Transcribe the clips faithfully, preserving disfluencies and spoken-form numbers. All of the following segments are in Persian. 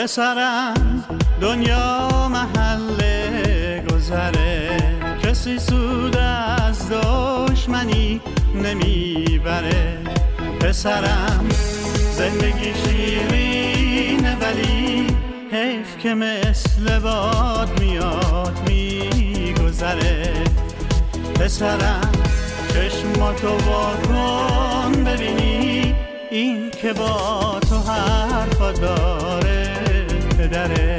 پسرم دنیا محل گذره، کسی سود از دشمنی نمیبره. پسرم زندگی شیرینه ولی حیف که مثل باد میاد میگذره. پسرم چشماتو واکن ببینی این که با تو حرفا داره پدره.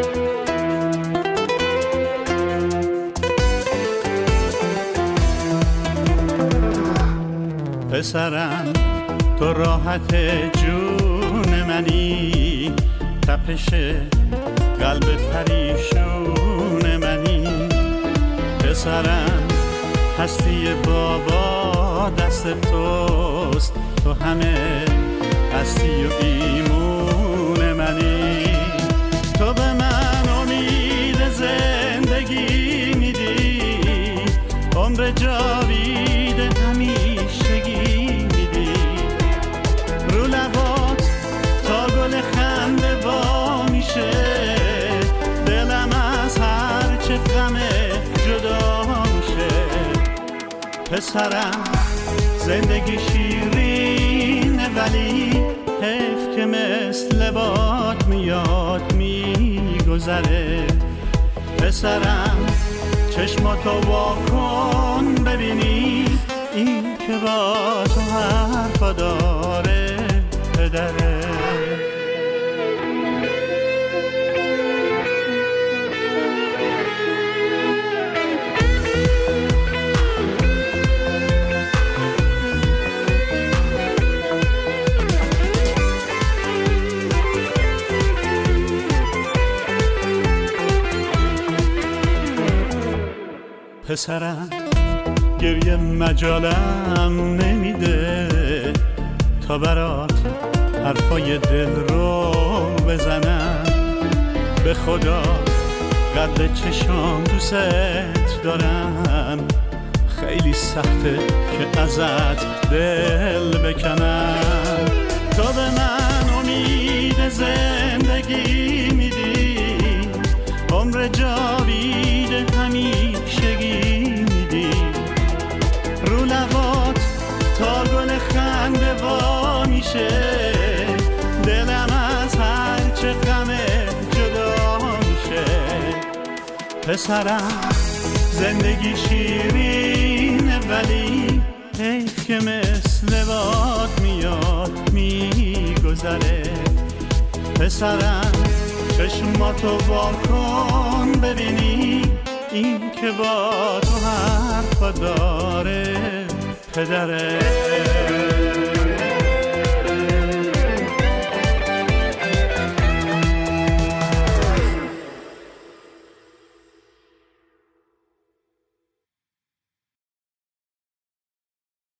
پسرم تو راحت جون منی، تپش قلب پریشون منی. پسرم هستی بابا دست توست، تو همه هستی و ایمون منی. تو به من امید زندگی میدی، عمر جاوید همیشگی میدی. رو لبات تا گل خنده وا میشه، دلم از هر چه غم جدا میشه. پسرم زندگی شیرینه ولی حیف که مثل باد میاد میگذره. پسرم چشماتو واکن ببینی این که با تو حرفا داره پدره. پسرم گریه مجالم نمیده تا برات حرفای دل رو بزنم. به خدا قد چشام دوست دارم، خیلی سخته که ازت دل بکنم. تو به من امید زندگی میدی، عمر جاوید همیشگی میدی. رو لبات تا گل خنده وا میشه، دلم از هر چه غم جدا میشه. پسرم زندگی شیرینه ولی حیف که مثل باد میاد میگذره. پسرم چشماتو واکن ببینی این که با تو حرفا داره پدره.